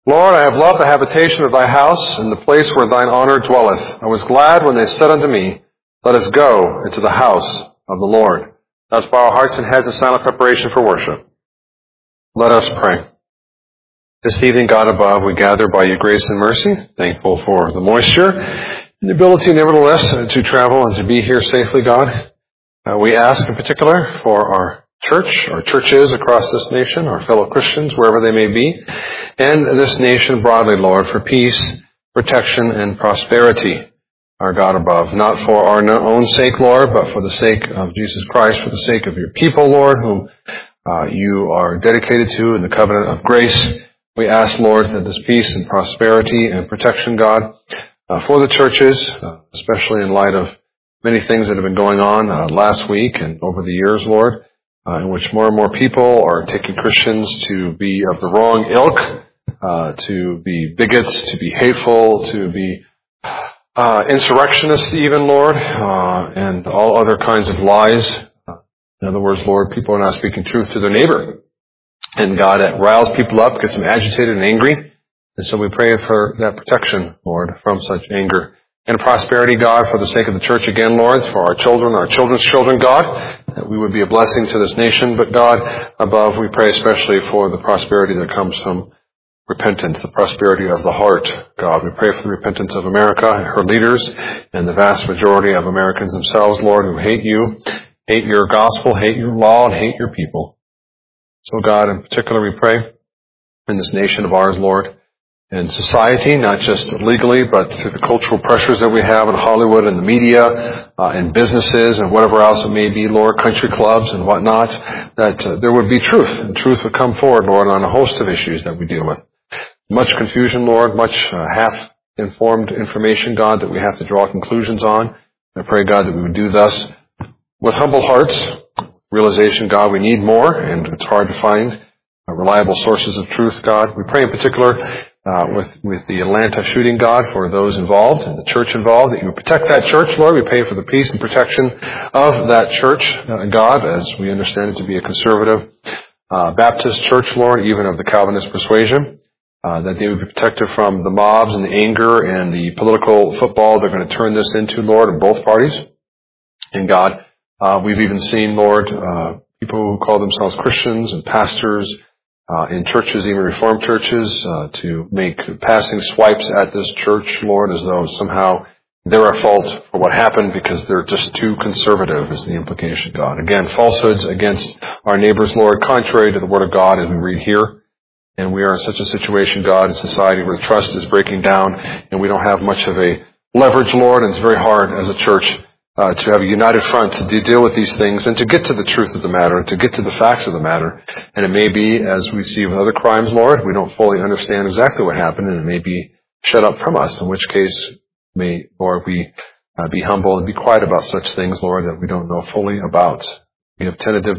Lord, I have loved the habitation of thy house, and the place where thine honor dwelleth. I was glad when they said unto me, Let us go into the house of the Lord. Let us bow our hearts and heads in silent preparation for worship. Let us pray. This evening, God above, we gather by your grace and mercy, thankful for the moisture and the ability, nevertheless, to travel and to be here safely, God. We ask in particular for our church, our churches across this nation, our fellow Christians, wherever they may be, and this nation broadly, Lord, for peace, protection, and prosperity, our God above. Not for our own sake, Lord, but for the sake of Jesus Christ, for the sake of your people, Lord, whom you are dedicated to in the covenant of grace. We ask, Lord, that this peace and prosperity and protection, God, for the churches, especially in light of many things that have been going on last week and over the years, Lord, in which more and more people are taking Christians to be of the wrong ilk, to be bigots, to be hateful, to be insurrectionists even, Lord, and all other kinds of lies. In other words, Lord, people are not speaking truth to their neighbor. And God, that riles people up, gets them agitated and angry. And so we pray for that protection, Lord, from such anger. And prosperity, God, for the sake of the church again, Lord, for our children, our children's children, God, that we would be a blessing to this nation. But God, above, we pray especially for the prosperity that comes from repentance, the prosperity of the heart, God. We pray for the repentance of America and her leaders and the vast majority of Americans themselves, Lord, who hate you, hate your gospel, hate your law, and hate your people. So, God, in particular, we pray in this nation of ours, Lord, in society, not just legally, but through the cultural pressures that we have in Hollywood and the media, and businesses and whatever else it may be, Lord, country clubs and whatnot, that there would be truth, and truth would come forward, Lord, on a host of issues that we deal with. Much confusion, Lord, much half-informed information, God, that we have to draw conclusions on. I pray, God, that we would do thus with humble hearts, realization, God, we need more, and it's hard to find reliable sources of truth, God. We pray in particular with the Atlanta shooting, God, for those involved and the church involved, that you would protect that church, Lord. We pray for the peace and protection of that church, God, as we understand it to be a conservative Baptist church, Lord, even of the Calvinist persuasion, that they would be protected from the mobs and the anger and the political football they're going to turn this into, Lord, in both parties. And God, we've even seen, Lord, people who call themselves Christians and pastors in churches, even Reformed churches, to make passing swipes at this church, Lord, as though somehow they're at fault for what happened because they're just too conservative, is the implication, God. Again, falsehoods against our neighbors, Lord, contrary to the Word of God as we read here. And we are in such a situation, God, in society where trust is breaking down and we don't have much of a leverage, Lord, and it's very hard as a church to have a united front to deal with these things and to get to the truth of the matter, to get to the facts of the matter. And it may be, as we see with other crimes, Lord, we don't fully understand exactly what happened, and it may be shut up from us, in which case may, Lord, we be humble and be quiet about such things, Lord, that we don't know fully about. We have tentative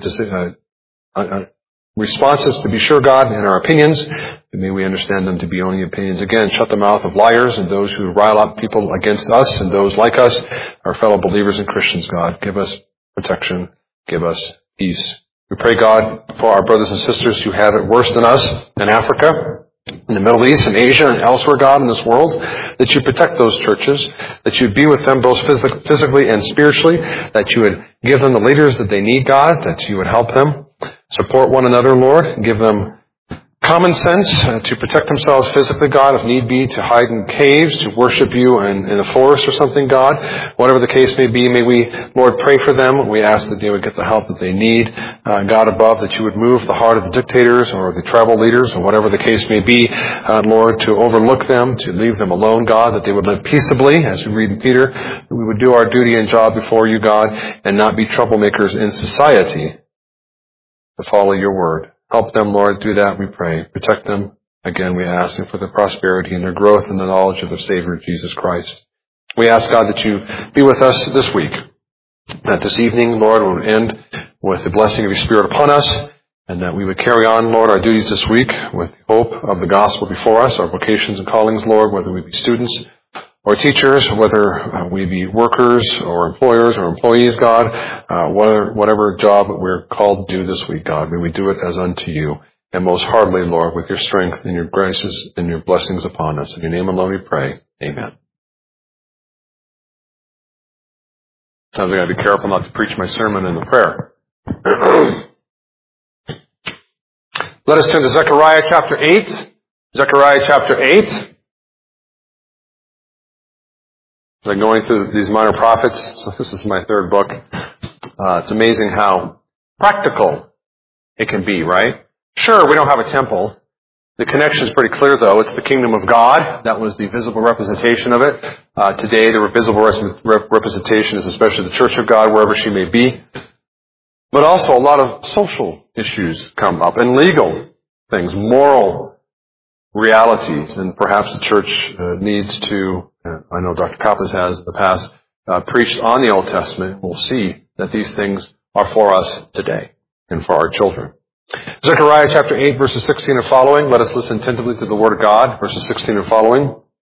responses, to be sure, God, in our opinions, but may we understand them to be only opinions. Again, shut the mouth of liars and those who rile up people against us and those like us, our fellow believers and Christians, God. Give us protection. Give us peace. We pray, God, for our brothers and sisters who have it worse than us in Africa, in the Middle East, in Asia, and elsewhere, God, in this world, that you protect those churches, that you would be with them both physically and spiritually, that you would give them the leaders that they need, God, that you would help them support one another, Lord. Give them common sense to protect themselves physically, God, if need be, to hide in caves, to worship you in a forest or something, God. Whatever the case may be, may we, Lord, pray for them. We ask that they would get the help that they need. God above, that you would move the heart of the dictators or the tribal leaders or whatever the case may be, Lord, to overlook them, to leave them alone, God, that they would live peaceably, as we read in Peter, that we would do our duty and job before you, God, and not be troublemakers in society, to follow your word. Help them, Lord, do that, we pray. Protect them. Again, we ask for their prosperity and their growth in the knowledge of their Savior, Jesus Christ. We ask, God, that you be with us this week. That this evening, Lord, will end with the blessing of your Spirit upon us, and that we would carry on, Lord, our duties this week with the hope of the gospel before us, our vocations and callings, Lord, whether we be students or teachers, whether we be workers or employers or employees, God, whatever job we're called to do this week, God, may we do it as unto you. and most heartily, Lord, with your strength and your graces and your blessings upon us. In your name alone we pray. Amen. Sometimes I got to be careful not to preach my sermon in the prayer. Let us turn to Zechariah chapter 8. Zechariah chapter 8. As I'm going through these minor prophets, so this is my third book. It's amazing how practical it can be, right? Sure, we don't have a temple. The connection is pretty clear, though. It's the kingdom of God. That was the visible representation of it. Today, the visible representation is especially the Church of God, wherever she may be. But also a lot of social issues come up, and legal things, moral realities. And perhaps the church needs to, I know Dr. Kappas has in the past, preached on the Old Testament. We'll see that these things are for us today and for our children. Zechariah chapter 8, verses 16 and following. Let us listen attentively to the Word of God, verses 16 and following.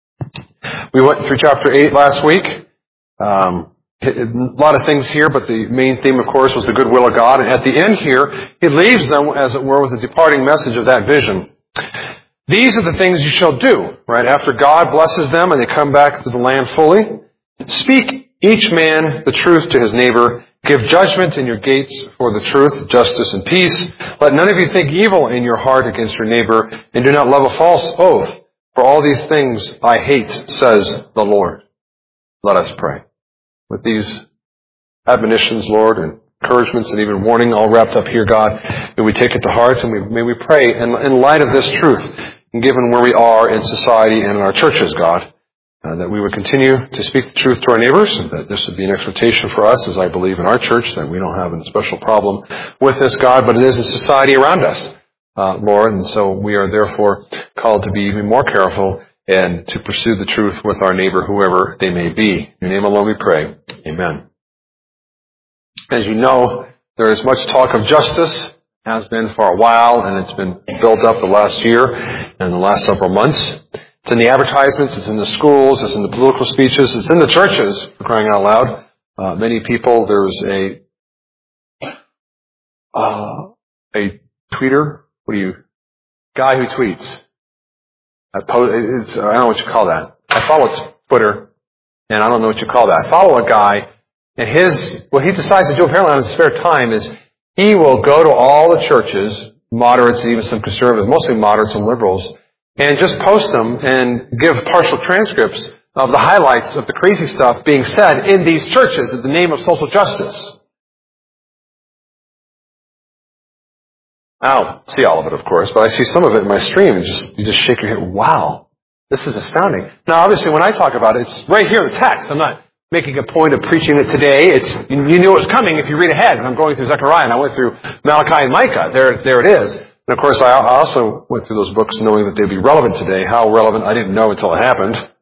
We went through chapter 8 last week. A lot of things here, but the main theme, of course, was the goodwill of God. And at the end here, he leaves them, as it were, with a departing message of that vision. These are the things you shall do, right? After God blesses them and they come back to the land fully. Speak each man the truth to his neighbor. Give judgment in your gates for the truth, justice, and peace. Let none of you think evil in your heart against your neighbor, and do not love a false oath. For all these things I hate, says the Lord. Let us pray. With these admonitions, Lord, and encouragements and even warning all wrapped up here, God, may we take it to heart, and may we pray in light of this truth, and given where we are in society and in our churches, God, that we would continue to speak the truth to our neighbors, and that this would be an exhortation for us, as I believe in our church, that we don't have a special problem with this, God, but it is in society around us, Lord, and so we are therefore called to be even more careful and to pursue the truth with our neighbor, whoever they may be. In your name alone we pray. Amen. As you know, there is much talk of justice, has been for a while, and it's been built up the last year and the last several months. It's in the advertisements, it's in the schools, it's in the political speeches, it's in the churches, for crying out loud. Many people, there's a tweeter, guy who tweets. I don't know what you call that. I follow Twitter, and I don't know what you call that. I follow a guy, and what he decides to do apparently on his spare time is he will go to all the churches, moderates and even some conservatives, mostly moderates and liberals, and just post them and give partial transcripts of the highlights of the crazy stuff being said in these churches in the name of social justice. I don't see all of it, of course, but I see some of it in my stream, and you just shake your head. Wow, this is astounding. Now, obviously, when I talk about it, it's right here in the text. I'm not making a point of preaching it today. You knew it was coming if you read ahead. And I'm going through Zechariah, and I went through Malachi and Micah. There it is. And of course, I also went through those books knowing that they'd be relevant today. How relevant, I didn't know until it happened.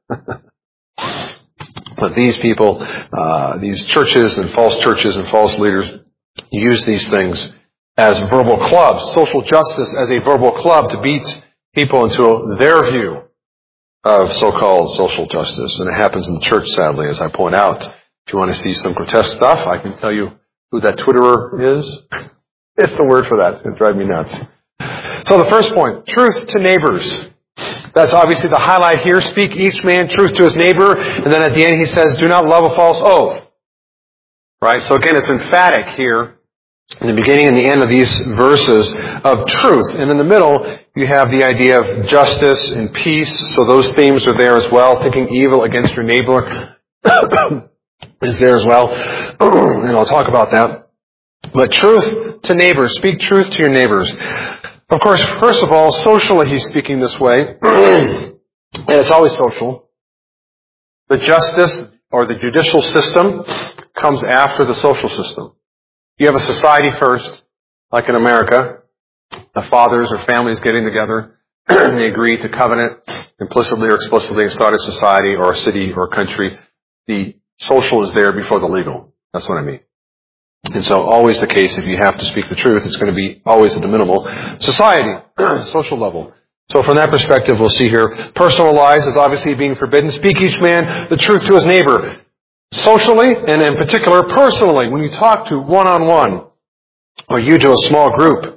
But these people, these churches and false leaders use these things as verbal clubs, social justice as a verbal club to beat people into their view of so-called social justice. And it happens in the church, sadly, as I point out. If you want to see some grotesque stuff, I can tell you who that Twitterer is. It's the word for that. It's going to drive me nuts. So the first point, truth to neighbors. That's obviously the highlight here. Speak each man truth to his neighbor. And then at the end he says, do not love a false oath. Right? So again, it's emphatic here in the beginning and the end of these verses of truth. And in the middle, you have the idea of justice and peace. So those themes are there as well. Thinking evil against your neighbor is there as well. And I'll talk about that. But truth to neighbors. Speak truth to your neighbors. Of course, first of all, socially he's speaking this way. And it's always social. The justice or the judicial system comes after the social system. You have a society first, like in America. The fathers or families getting together, and they agree to covenant implicitly or explicitly and start a society or a city or a country. The social is there before the legal. That's what I mean. And so always the case, if you have to speak the truth, it's going to be always at the minimal society, social level. So from that perspective, we'll see here, personal lies is obviously being forbidden. Speak each man the truth to his neighbor. Socially, and in particular, personally, when you talk to one-on-one, or you to a small group,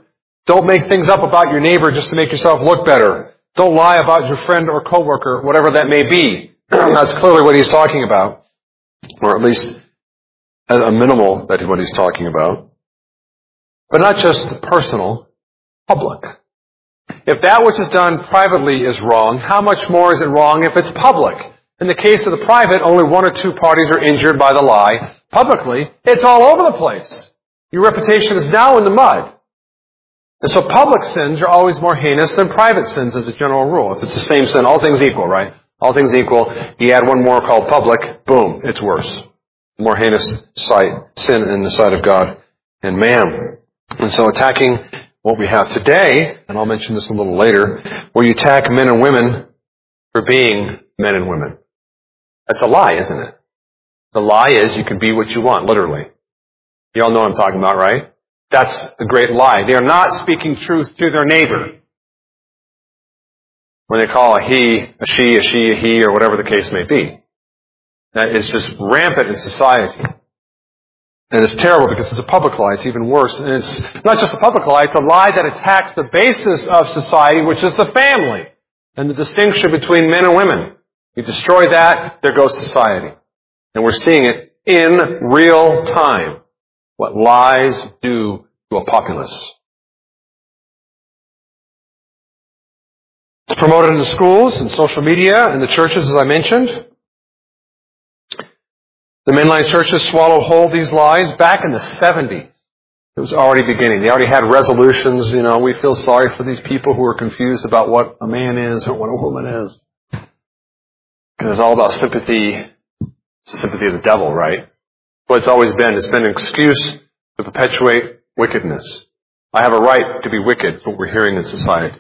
Don't make things up about your neighbor just to make yourself look better. Don't lie about your friend or coworker, whatever that may be. That's clearly what he's talking about. Or at least at a minimal, that is what he's talking about. But not just personal, public. If that which is done privately is wrong, how much more is it wrong if it's public? In the case of the private, only one or two parties are injured by the lie. Publicly, it's all over the place. Your reputation is now in the mud. And so public sins are always more heinous than private sins as a general rule. If it's the same sin, all things equal, right? All things equal, you add one more called public, boom, it's worse. More heinous sin in the sight of God and man. And so attacking what we have today, and I'll mention this a little later, where you attack men and women for being men and women. That's a lie, isn't it? The lie is you can be what you want, literally. You all know what I'm talking about, right? That's a great lie. They are not speaking truth to their neighbor. When they call a he, a she, a he, or whatever the case may be. That is just rampant in society. And it's terrible because it's a public lie. It's even worse. And it's not just a public lie, it's a lie that attacks the basis of society, which is the family. And the distinction between men and women. You destroy that, there goes society. And we're seeing it in real time. What lies do to a populace. It's promoted in the schools and social media and the churches, as I mentioned. The mainline churches swallowed whole these lies back in the 70s. It was already beginning. They already had resolutions, we feel sorry for these people who are confused about what a man is or what a woman is. Because it's all about sympathy. It's the sympathy of the devil, right? What it's always been. It's been an excuse to perpetuate wickedness. I have a right to be wicked, is what we're hearing in society.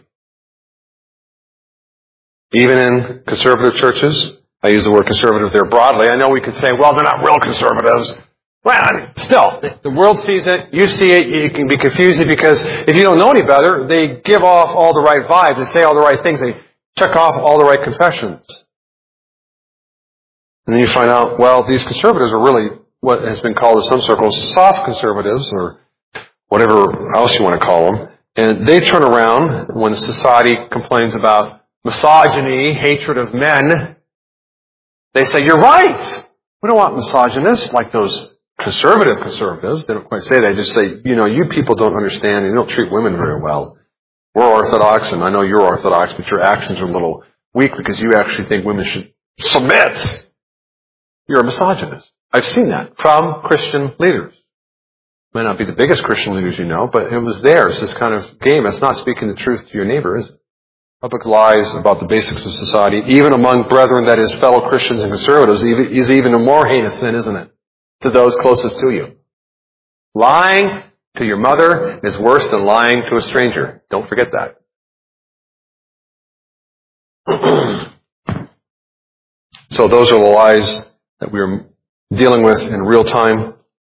Even in conservative churches, I use the word conservative there broadly. I know we could say, well, they're not real conservatives. Well, still, the world sees it, you see it, it can be confusing because if you don't know any better, they give off all the right vibes, they say all the right things, they check off all the right confessions. And then you find out, well, these conservatives are really what has been called in some circles soft conservatives, or whatever else you want to call them. And they turn around when society complains about misogyny, hatred of men. They say, you're right. We don't want misogynists like those conservatives. They don't quite say that. They just say, you people don't understand and you don't treat women very well. We're Orthodox, and I know you're Orthodox, but your actions are a little weak because you actually think women should submit. You're a misogynist. I've seen that from Christian leaders. May not be the biggest Christian leaders you know, but it was there. It's this kind of game. That's not speaking the truth to your neighbor, is it? Public lies about the basics of society, even among brethren, that is, fellow Christians and conservatives, is even a more heinous sin, isn't it? To those closest to you. Lying to your mother is worse than lying to a stranger. Don't forget that. So those are the lies that we're dealing with in real time.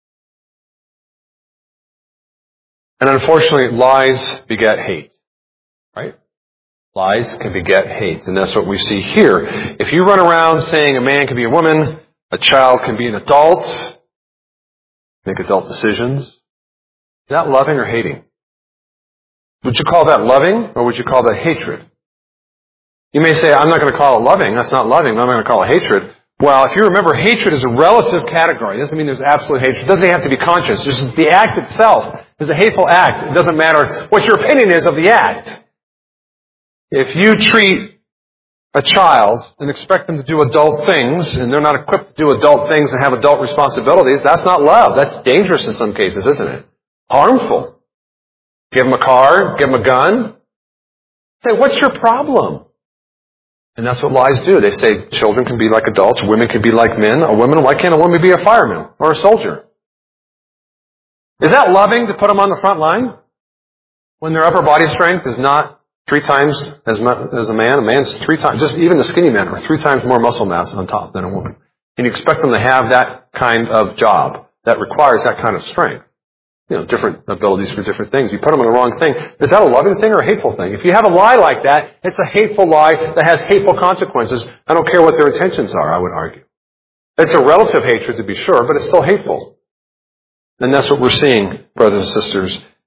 And unfortunately, lies beget hate. Right? Lies can beget hate, and that's what we see here. If you run around saying a man can be a woman, a child can be an adult, make adult decisions, is that loving or hating? Would you call that loving, or would you call that hatred? You may say, I'm not going to call it loving, that's not loving, I'm going to call it hatred. Well, if you remember, hatred is a relative category. It doesn't mean there's absolute hatred. It doesn't have to be conscious. Just the act itself is a hateful act. It doesn't matter what your opinion is of the act. If you treat a child and expect them to do adult things, and they're not equipped to do adult things and have adult responsibilities, that's not love. That's dangerous in some cases, isn't it? Harmful. Give them a car, give them a gun. Say, what's your problem? And that's what lies do. They say children can be like adults, women can be like men. Why can't a woman be a fireman or a soldier? Is that loving to put them on the front line? When their upper body strength is not 3 times as a man. A man's 3 times, just even the skinny men are 3 times more muscle mass on top than a woman. And you expect them to have that kind of job that requires that kind of strength. Different abilities for different things. You put them on the wrong thing. Is that a loving thing or a hateful thing? If you have a lie like that, it's a hateful lie that has hateful consequences. I don't care what their intentions are, I would argue. It's a relative hatred to be sure, but it's still hateful. And that's what we're seeing, brothers and sisters,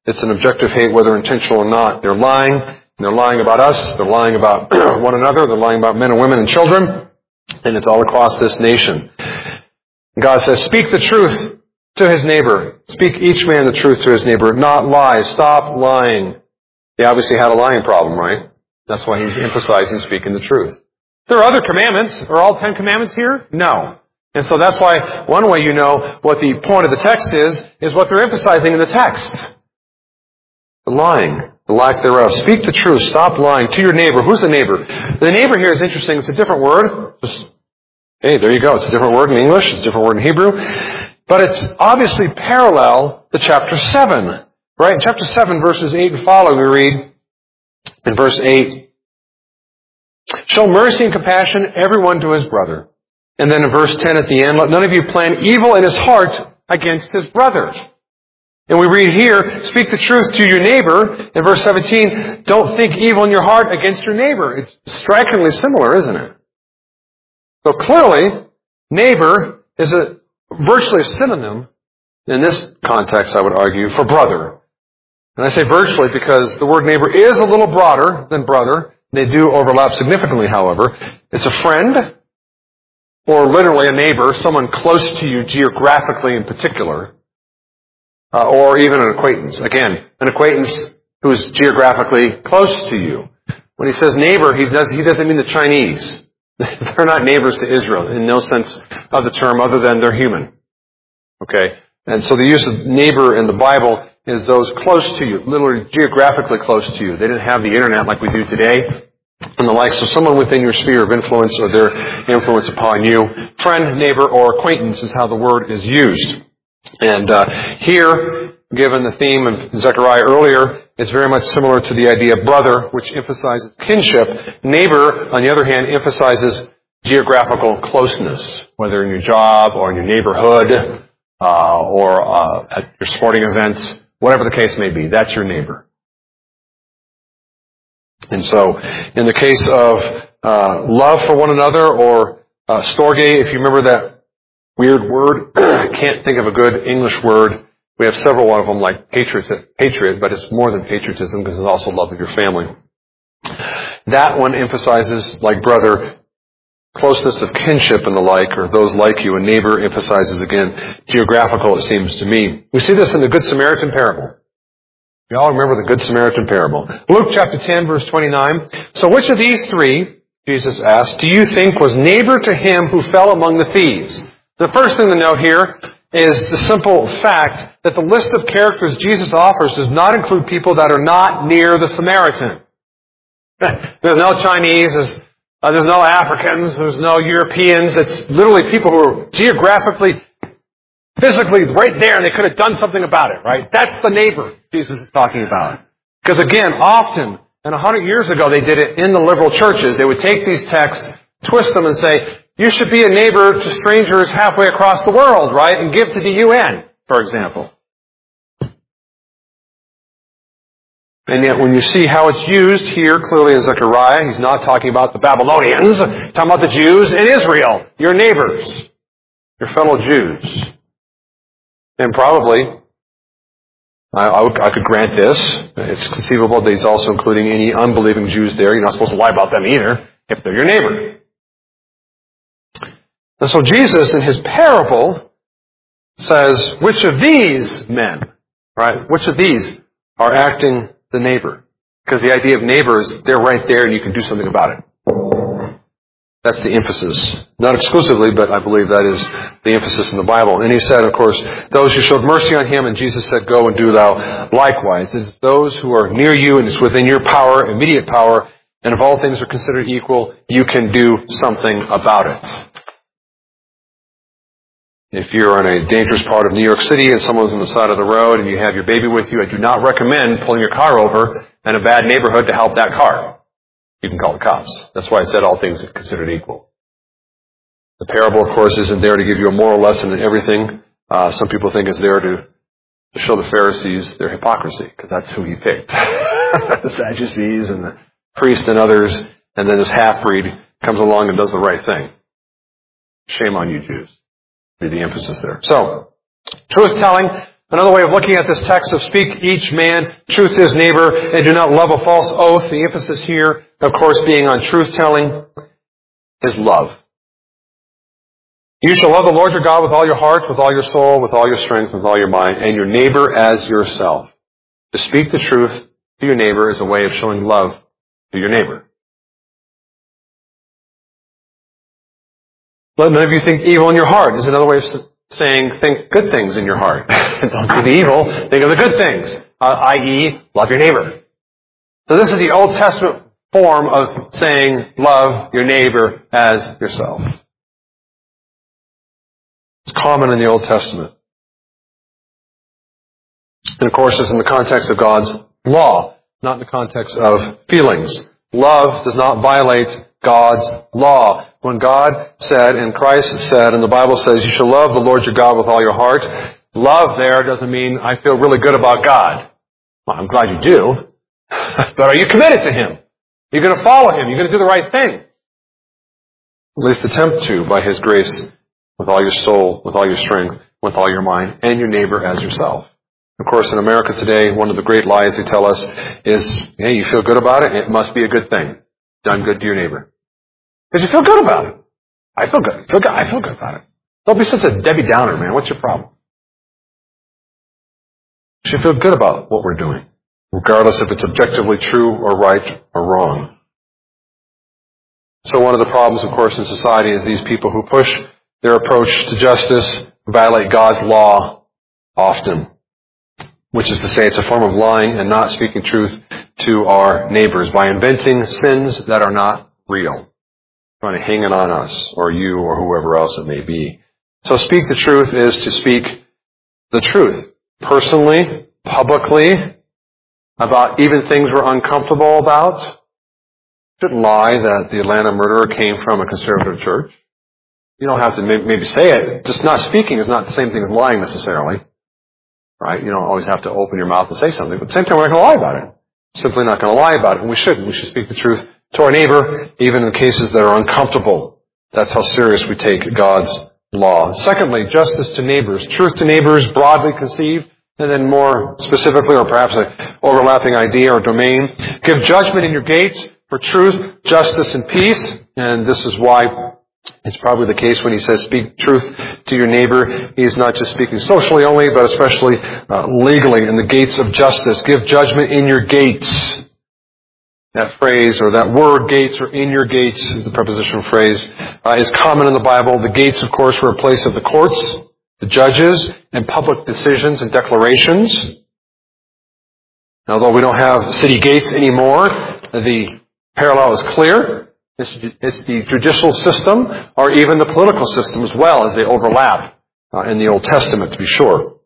It's an objective hate, whether intentional or not. They're lying, and they're lying about us, they're lying about one another, they're lying about men and women and children, and it's all across this nation. God says, speak the truth to his neighbor. Speak each man the truth to his neighbor, not lies. Stop lying. He obviously had a lying problem, right? That's why he's emphasizing speaking the truth. There are other commandments. Are all 10 commandments here? No. And so that's why one way you know what the point of the text is what they're emphasizing in the text. The lying, the lack thereof. Speak the truth. Stop lying to your neighbor. Who's the neighbor? The neighbor here is interesting. It's a different word. Hey, there you go. It's a different word in English. It's a different word in Hebrew. But it's obviously parallel to chapter 7. Right? In chapter 7, verses 8 and following, we read in verse 8, show mercy and compassion everyone to his brother. And then in verse 10 at the end, let none of you plan evil in his heart against his brother. And we read here, speak the truth to your neighbor. In verse 17, don't think evil in your heart against your neighbor. It's strikingly similar, isn't it? So clearly, neighbor is virtually a synonym, in this context, I would argue, for brother. And I say virtually because the word neighbor is a little broader than brother. They do overlap significantly, however. It's a friend, or literally a neighbor, someone close to you geographically in particular, or even an acquaintance. Again, an acquaintance who is geographically close to you. When he says neighbor, he doesn't mean the Chinese. They're not neighbors to Israel in no sense of the term other than they're human. Okay? And so the use of neighbor in the Bible is those close to you, literally geographically close to you. They didn't have the internet like we do today and the like. So someone within your sphere of influence or their influence upon you. Friend, neighbor, or acquaintance is how the word is used. And here, given the theme of Zechariah earlier, it's very much similar to the idea of brother, which emphasizes kinship. Neighbor, on the other hand, emphasizes geographical closeness, whether in your job or in your neighborhood or at your sporting events, whatever the case may be. That's your neighbor. And so, in the case of love for one another, or storge, if you remember that weird word, I can't think of a good English word. We have several of them, like patriot, but it's more than patriotism because it's also love of your family. That one emphasizes, like brother, closeness of kinship and the like, or those like you. And neighbor emphasizes, again, geographical, it seems to me. We see this in the Good Samaritan parable. You all remember the Good Samaritan parable. Luke chapter 10, verse 29. So which of these three, Jesus asked, do you think was neighbor to him who fell among the thieves? The first thing to note here is the simple fact that the list of characters Jesus offers does not include people that are not near the Samaritan. There's no Chinese, there's no Africans, there's no Europeans. It's literally people who are geographically, physically right there, and they could have done something about it, right? That's the neighbor Jesus is talking about. Because again, often, and 100 years ago they did it in the liberal churches, they would take these texts, twist them and say, you should be a neighbor to strangers halfway across the world, right? And give to the UN, for example. And yet when you see how it's used here, clearly in Zechariah, he's not talking about the Babylonians, he's talking about the Jews in Israel, your neighbors, your fellow Jews. And probably, I could grant this, it's conceivable that he's also including any unbelieving Jews there. You're not supposed to lie about them either, if they're your neighbor. And so Jesus, in his parable, says, which of these men, right, which of these are acting the neighbor? Because the idea of neighbor is they're right there and you can do something about it. That's the emphasis. Not exclusively, but I believe that is the emphasis in the Bible. And he said, of course, those who showed mercy on him, and Jesus said, go and do thou likewise. It's those who are near you and it's within your power, immediate power, and if all things are considered equal, you can do something about it. If you're in a dangerous part of New York City and someone's on the side of the road and you have your baby with you, I do not recommend pulling your car over in a bad neighborhood to help that car. You can call the cops. That's why I said all things are considered equal. The parable, of course, isn't there to give you a moral lesson in everything. Some people think it's there to show the Pharisees their hypocrisy, because that's who he picked. The Sadducees and the priests and others, and then this half-breed comes along and does the right thing. Shame on you, Jews. Be the emphasis there. So, truth-telling, Another way of looking at this text of speak each man truth to his neighbor and do not love a false oath, the emphasis here, of course, being on truth-telling, is love. You shall love the Lord your God with all your heart, with all your soul, with all your strength, with all your mind, and your neighbor as yourself. To speak the truth to your neighbor is a way of showing love to your neighbor. Let none of you think evil in your heart is another way of saying think good things in your heart. Don't do the evil, think of the good things, i.e., love your neighbor. So this is the Old Testament form of saying love your neighbor as yourself. It's common in the Old Testament. And of course, it's in the context of God's law, not in the context of feelings. Love does not violate God's law. When God said, and Christ said, and the Bible says, you shall love the Lord your God with all your heart, love there doesn't mean I feel really good about God. Well, I'm glad you do. But are you committed to Him? You're going to follow Him. You're going to do the right thing. At least attempt to, by His grace, with all your soul, with all your strength, with all your mind, and your neighbor as yourself. Of course, in America today, one of the great lies they tell us is, hey, you feel good about it? It must be a good thing. Done good to your neighbor. Because you feel good about it. I feel good. I feel good about it. Don't be such a Debbie Downer, man. What's your problem? You should feel good about what we're doing, regardless if it's objectively true or right or wrong. So one of the problems, of course, in society is these people who push their approach to justice violate God's law often, which is to say it's a form of lying and not speaking truth to our neighbors by inventing sins that are not real, trying to hang it on us or you or whoever else it may be. So speak the truth is to speak the truth personally, publicly, about even things we're uncomfortable about. You shouldn't lie that the Atlanta murderer came from a conservative church. You don't have to maybe say it. Just not speaking is not the same thing as lying necessarily. Right? You don't always have to open your mouth and say something. But at the same time, we're not going to lie about it. Simply not going to lie about it. And we shouldn't. We should speak the truth to our neighbor, even in cases that are uncomfortable. That's how serious we take God's law. Secondly, justice to neighbors. Truth to neighbors, broadly conceived, and then more specifically, or perhaps an overlapping idea or domain. Give judgment in your gates for truth, justice, and peace. And this is why it's probably the case when he says speak truth to your neighbor. He's not just speaking socially only, but especially legally in the gates of justice. Give judgment in your gates. That phrase or that word gates or in your gates, the prepositional phrase, is common in the Bible. The gates, of course, were a place of the courts, the judges, and public decisions and declarations. Although we don't have city gates anymore, the parallel is clear. It's the judicial system or even the political system as well as they overlap in the Old Testament, to be sure.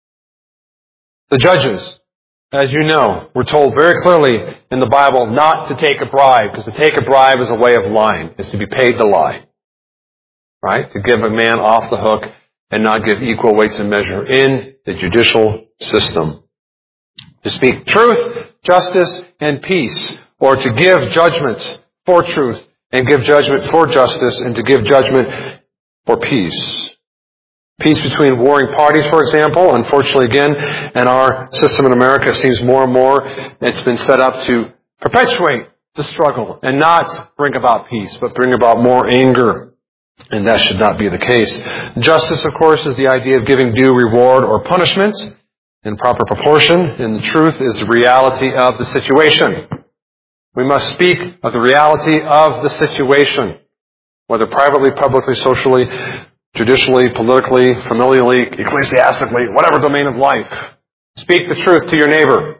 The judges, as you know, were told very clearly in the Bible not to take a bribe, because to take a bribe is a way of lying. It's to be paid to lie. Right? To give a man off the hook and not give equal weights and measure in the judicial system. To speak truth, justice, and peace, or to give judgment for truth, and give judgment for justice, and to give judgment for peace. Peace between warring parties, for example. Unfortunately, again, in our system in America, it seems more and more it's been set up to perpetuate the struggle and not bring about peace, but bring about more anger. And that should not be the case. Justice, of course, is the idea of giving due reward or punishment in proper proportion, and the truth is the reality of the situation. We must speak of the reality of the situation, whether privately, publicly, socially, judicially, politically, familially, ecclesiastically, whatever domain of life. Speak the truth to your neighbor.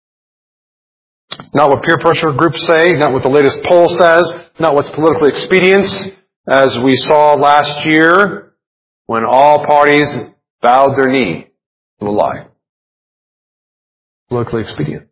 Not what peer pressure groups say, not what the latest poll says, not what's politically expedient, as we saw last year when all parties bowed their knee to a lie. Politically expedient.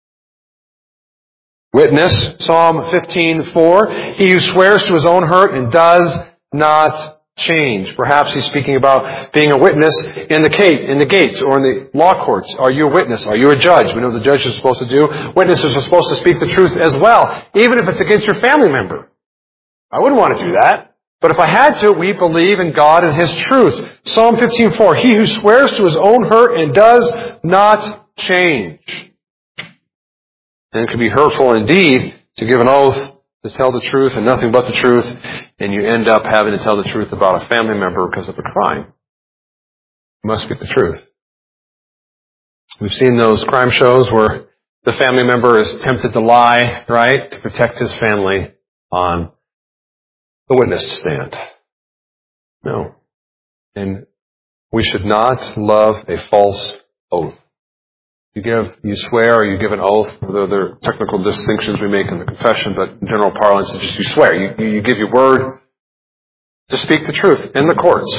Witness, Psalm 15:4. He who swears to his own hurt and does not change. Perhaps he's speaking about being a witness in the gates or in the law courts. Are you a witness? Are you a judge? We know the judges are supposed to do. Witnesses are supposed to speak the truth as well, even if it's against your family member. I wouldn't want to do that. But if I had to, we believe in God and His truth. Psalm 15:4, he who swears to his own hurt and does not change. And it can be hurtful indeed to give an oath to tell the truth and nothing but the truth, and you end up having to tell the truth about a family member because of a crime. You must speak the truth. We've seen those crime shows where the family member is tempted to lie, right, to protect his family on the witness stand. No. And we should not love a false oath. You swear or you give an oath, though there are technical distinctions we make in the confession, but in general parlance, it's just you swear. You give your word to speak the truth in the courts.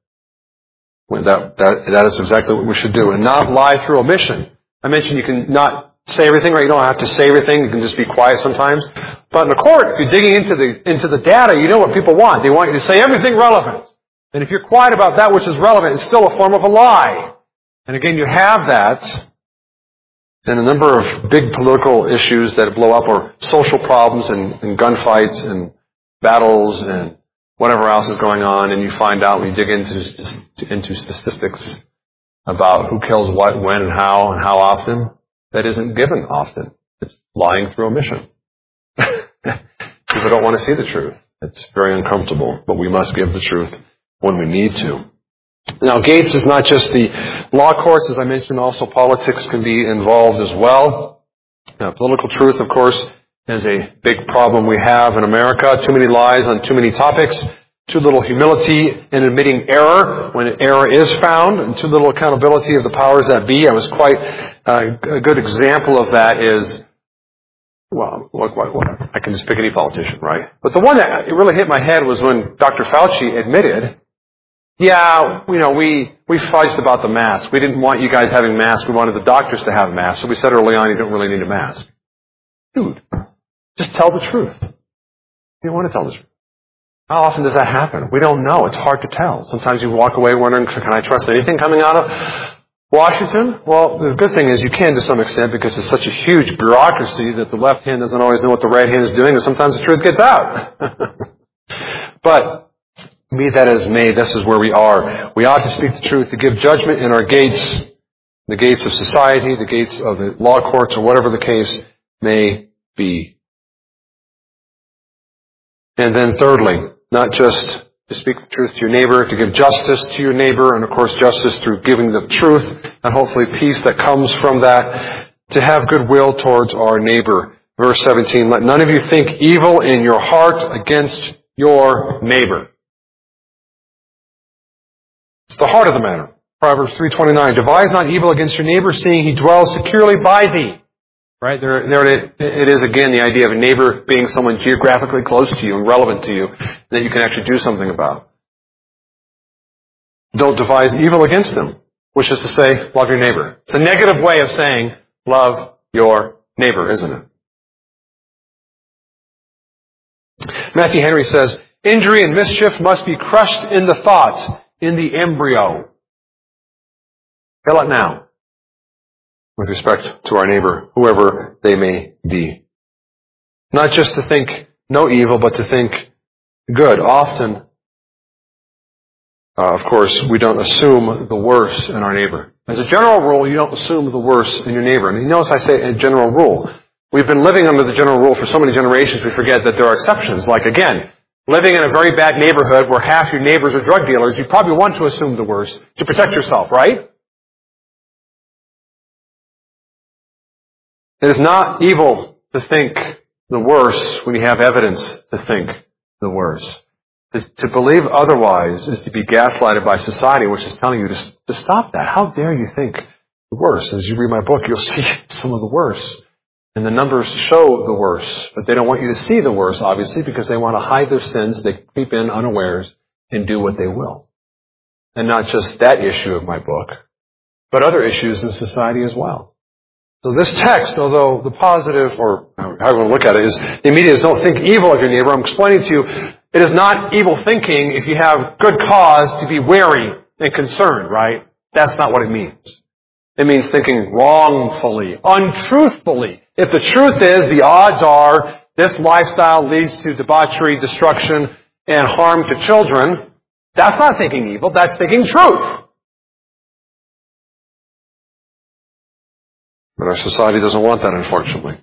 That is exactly what we should do, and not lie through omission. I mentioned you can not say everything, right? You don't have to say everything. You can just be quiet sometimes. But in the court, if you're digging into the data, you know what people want. They want you to say everything relevant. And if you're quiet about that which is relevant, it's still a form of a lie. And again, you have that. And a number of big political issues that blow up are social problems and gunfights and battles and whatever else is going on. And you find out when you dig into statistics about who kills what, when, and how often. That isn't given often. It's lying through omission. People don't want to see the truth. It's very uncomfortable, but we must give the truth when we need to. Now, Gates is not just the law courts, as I mentioned, also politics can be involved as well. Now, political truth, of course, is a big problem we have in America. Too many lies on too many topics. Too little humility in admitting error when error is found, and too little accountability of the powers that be. I was quite a good example of that is, well, I can just pick any politician, right? But the one that really hit my head was when Dr. Fauci admitted, we fudged about the mask. We didn't want you guys having masks. We wanted the doctors to have masks. So we said early on, you don't really need a mask. Dude, just tell the truth. You don't want to tell the truth. How often does that happen? We don't know. It's hard to tell. Sometimes you walk away wondering, can I trust anything coming out of Washington? Well, the good thing is you can to some extent because it's such a huge bureaucracy that the left hand doesn't always know what the right hand is doing, and sometimes the truth gets out. But be that as may, this is where we are. We ought to speak the truth, to give judgment in our gates, the gates of society, the gates of the law courts, or whatever the case may be. And then thirdly, not just to speak the truth to your neighbor, to give justice to your neighbor, and of course justice through giving the truth, and hopefully peace that comes from that, to have goodwill towards our neighbor. Verse 17, let none of you think evil in your heart against your neighbor. It's the heart of the matter. Proverbs 3:29, devise not evil against your neighbor, seeing he dwells securely by thee. Right? There it is again, the idea of a neighbor being someone geographically close to you and relevant to you that you can actually do something about. Don't devise evil against them, which is to say, love your neighbor. It's a negative way of saying, love your neighbor, isn't it? Matthew Henry says, injury and mischief must be crushed in the thought, in the embryo. Kill it now. With respect to our neighbor, whoever they may be. Not just to think no evil, but to think good. Often, of course, we don't assume the worst in our neighbor. As a general rule, you don't assume the worst in your neighbor. And you notice I say a general rule. We've been living under the general rule for so many generations, we forget that there are exceptions. Like, again, living in a very bad neighborhood where half your neighbors are drug dealers, you probably want to assume the worst to protect yourself, right? It is not evil to think the worst when you have evidence to think the worst. To believe otherwise is to be gaslighted by society, which is telling you to stop that. How dare you think the worst? As you read my book, you'll see some of the worst. And the numbers show the worst. But they don't want you to see the worst, obviously, because they want to hide their sins. They creep in unawares and do what they will. And not just that issue of my book, but other issues in society as well. So this text, although the positive, or however you want to look at it, is the immediate is don't think evil of your neighbor. I'm explaining to you, it is not evil thinking if you have good cause to be wary and concerned, right? That's not what it means. It means thinking wrongfully, untruthfully. If the truth is, the odds are, this lifestyle leads to debauchery, destruction, and harm to children, that's not thinking evil, that's thinking truth. But our society doesn't want that, unfortunately.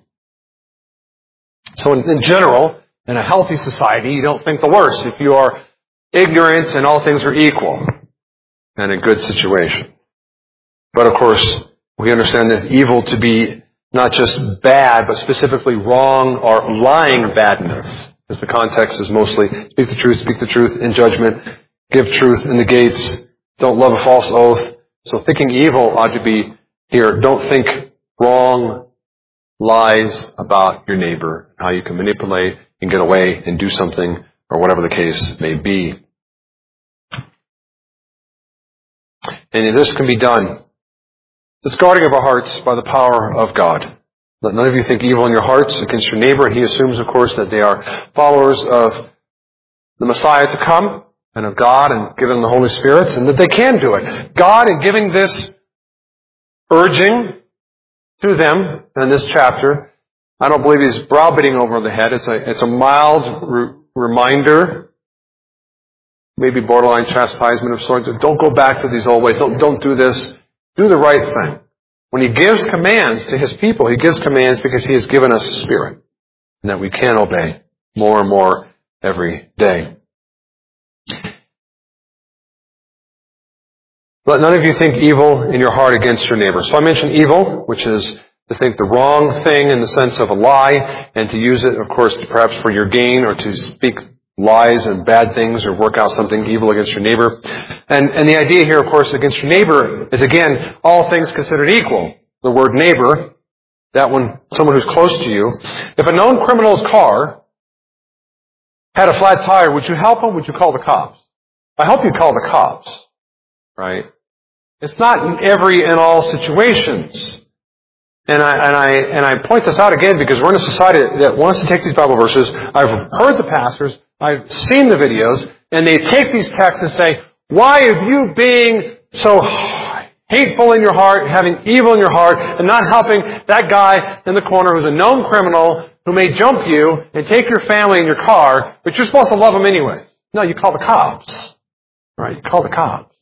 So in general, in a healthy society, you don't think the worst if you are ignorant and all things are equal and a good situation. But of course, we understand this evil to be not just bad, but specifically wrong or lying badness, as the context is mostly speak the truth in judgment, give truth in the gates, don't love a false oath. So thinking evil ought to be here, don't think wrong lies about your neighbor, how you can manipulate and get away and do something, or whatever the case may be. And this can be done, this guarding of our hearts, by the power of God. Let none of you think evil in your hearts against your neighbor. And he assumes, of course, that they are followers of the Messiah to come and of God and given the Holy Spirit, and that they can do it. God, in giving this urging to them in this chapter, I don't believe he's browbeating over the head. It's a mild reminder, maybe borderline chastisement of sorts. Don't go back to these old ways. Don't do this. Do the right thing. When he gives commands to his people, he gives commands because he has given us a spirit, and that we can obey more and more every day. Let none of you think evil in your heart against your neighbor. So I mentioned evil, which is to think the wrong thing in the sense of a lie, and to use it, of course, perhaps for your gain, or to speak lies and bad things, or work out something evil against your neighbor. And the idea here, of course, against your neighbor is, again, all things considered equal. The word neighbor, that one, someone who's close to you. If a known criminal's car had a flat tire, would you help him? Would you call the cops? I hope you'd call the cops, right? It's not in every and all situations. And I point this out again because we're in a society that wants to take these Bible verses. I've heard the pastors, I've seen the videos, and they take these texts and say, why are you being so hateful in your heart, having evil in your heart, and not helping that guy in the corner who's a known criminal who may jump you and take your family in your car, but you're supposed to love him anyways? No, you call the cops. Right? You call the cops.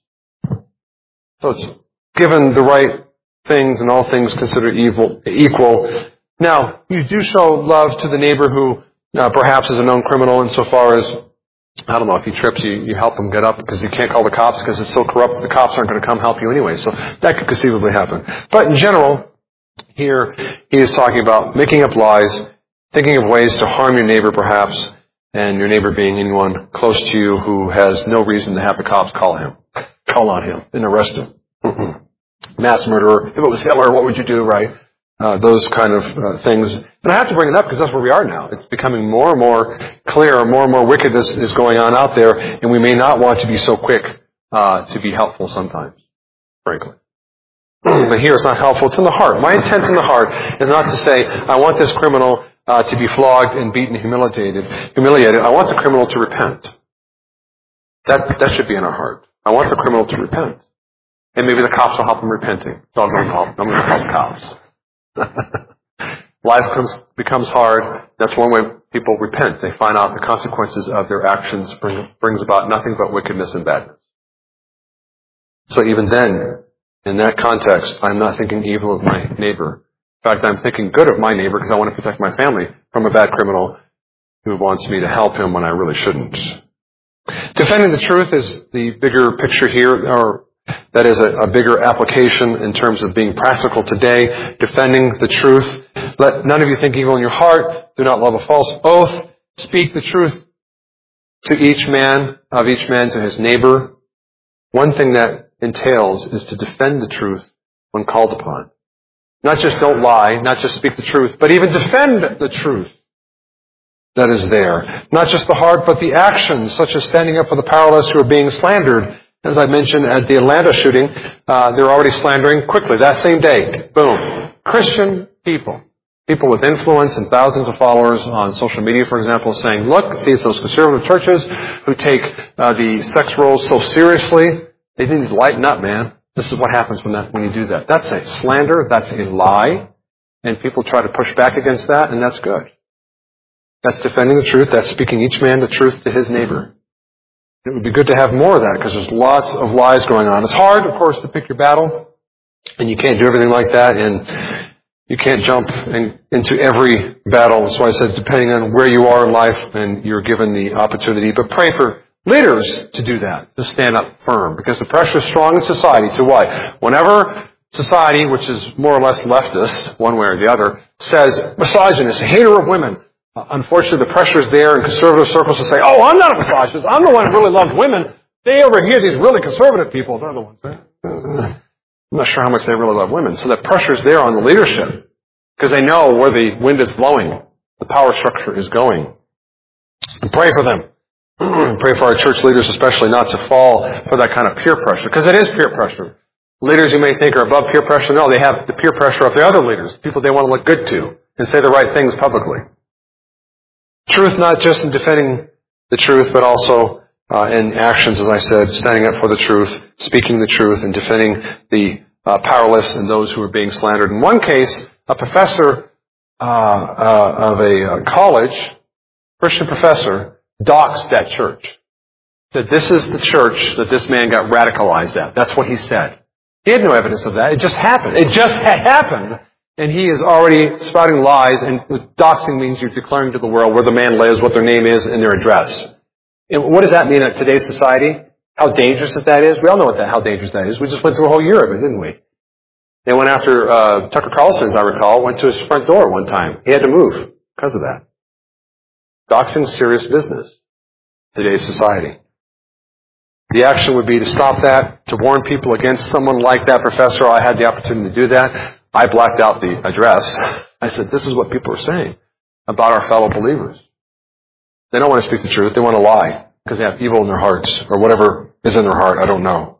So it's given the right things and all things considered equal. Now, you do show love to the neighbor who perhaps is a known criminal insofar as, I don't know, if he trips, you help him get up because you can't call the cops because it's so corrupt that the cops aren't going to come help you anyway. So that could conceivably happen. But in general, here he is talking about making up lies, thinking of ways to harm your neighbor perhaps, and your neighbor being anyone close to you who has no reason to have the cops call on him and arrest him. Mass murderer. If it was Hitler, what would you do, right? Those kind of things. And I have to bring it up because that's where we are now. It's becoming more and more clear, more and more wickedness is going on out there, and we may not want to be so quick to be helpful sometimes, frankly. But here it's not helpful. It's in the heart. My intent in the heart is not to say, I want this criminal to be flogged and beaten and humiliated. I want the criminal to repent. That should be in our heart. I want the criminal to repent. And maybe the cops will help him repenting. So I'm going to call the cops. Life becomes hard. That's one way people repent. They find out the consequences of their actions brings about nothing but wickedness and badness. So even then, in that context, I'm not thinking evil of my neighbor. In fact, I'm thinking good of my neighbor because I want to protect my family from a bad criminal who wants me to help him when I really shouldn't. Defending the truth is the bigger picture here, or that is a bigger application in terms of being practical today. Defending the truth. Let none of you think evil in your heart. Do not love a false oath. Speak the truth to each man, to his neighbor. One thing that entails is to defend the truth when called upon. Not just don't lie, not just speak the truth, but even defend the truth that is there. Not just the heart, but the actions, such as standing up for the powerless who are being slandered. As I mentioned at the Atlanta shooting, they're already slandering quickly. That same day, boom. Christian people with influence and thousands of followers on social media, for example, saying, look, see, it's those conservative churches who take the sex roles so seriously. They need to lighten up, man. This is what happens when you do that. That's a slander. That's a lie. And people try to push back against that, and that's good. That's defending the truth. That's speaking each man the truth to his neighbor. It would be good to have more of that because there's lots of lies going on. It's hard, of course, to pick your battle, and you can't do everything like that, and you can't jump into every battle. That's why I said depending on where you are in life and you're given the opportunity. But pray for leaders to do that, to stand up firm, because the pressure is strong in society to what? Whenever society, which is more or less leftist, one way or the other, says misogynist, hater of women, unfortunately the pressure is there in conservative circles to say, oh, I'm not a misogynist, I'm the one who really loves women. They over here, these really conservative people, they're the ones. I'm not sure how much they really love women. So that pressure is there on the leadership because they know where the wind is blowing, the power structure is going. And pray for them. Pray for our church leaders especially not to fall for that kind of peer pressure, because it is peer pressure. Leaders you may think are above peer pressure, no, they have the peer pressure of the other leaders, people they want to look good to and say the right things publicly. Truth not just in defending the truth, but also in actions, as I said, standing up for the truth, speaking the truth, and defending the powerless and those who are being slandered. In one case, a professor of a college, Christian professor, doxed that church. Said, this is the church that this man got radicalized at. That's what he said. He had no evidence of that. It just happened. It just had happened. And he is already spouting lies. And doxing means you're declaring to the world where the man lives, what their name is, and their address. And what does that mean in today's society? How dangerous that is? We all know how dangerous that is. We just went through a whole year of it, didn't we? They went after Tucker Carlson, as I recall, went to his front door one time. He had to move because of that. Doxing is serious business in today's society. The action would be to stop that, to warn people against someone like that professor. I had the opportunity to do that. I blacked out the address. I said, this is what people are saying about our fellow believers. They don't want to speak the truth. They want to lie because they have evil in their hearts or whatever is in their heart. I don't know.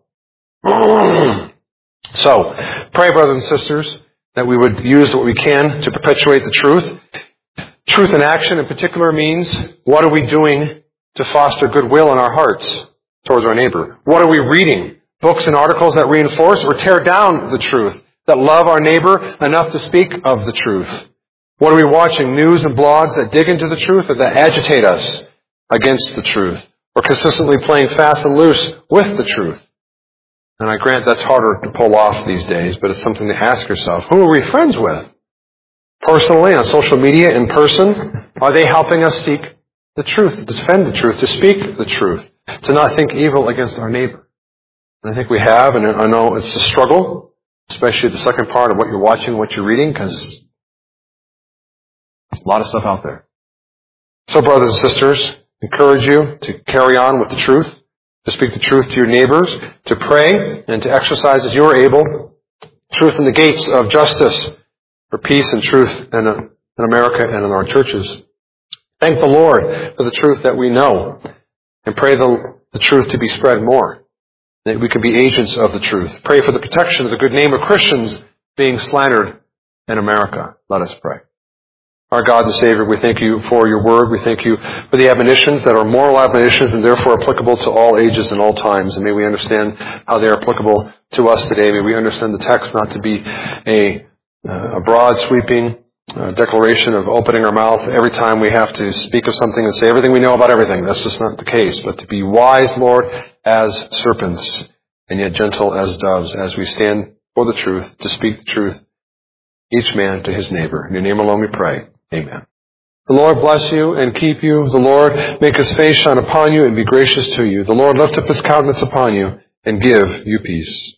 So, pray, brothers and sisters, that we would use what we can to perpetuate the truth. Truth in action in particular means, what are we doing to foster goodwill in our hearts towards our neighbor? What are we reading? Books and articles that reinforce or tear down the truth, that love our neighbor enough to speak of the truth? What are we watching? News and blogs that dig into the truth or that agitate us against the truth? Or consistently playing fast and loose with the truth? And I grant that's harder to pull off these days, but it's something to ask yourself. Who are we friends with? Personally, on social media, in person, are they helping us seek the truth, to defend the truth, to speak the truth, to not think evil against our neighbor? And I think we have, and I know it's a struggle, especially the second part of what you're watching, what you're reading, because there's a lot of stuff out there. So, brothers and sisters, encourage you to carry on with the truth, to speak the truth to your neighbors, to pray, and to exercise as you are able truth in the gates of justice for peace and truth in America and in our churches. Thank the Lord for the truth that we know, and pray the truth to be spread more, that we can be agents of the truth. Pray for the protection of the good name of Christians being slandered in America. Let us pray. Our God and Savior, we thank you for your word. We thank you for the admonitions that are moral admonitions and therefore applicable to all ages and all times. And may we understand how they are applicable to us today. May we understand the text not to be a broad, sweeping declaration of opening our mouth every time we have to speak of something and say everything we know about everything. That's just not the case. But to be wise, Lord, as serpents, and yet gentle as doves, as we stand for the truth, to speak the truth, each man to his neighbor. In your name alone we pray. Amen. The Lord bless you and keep you. The Lord make his face shine upon you and be gracious to you. The Lord lift up his countenance upon you and give you peace.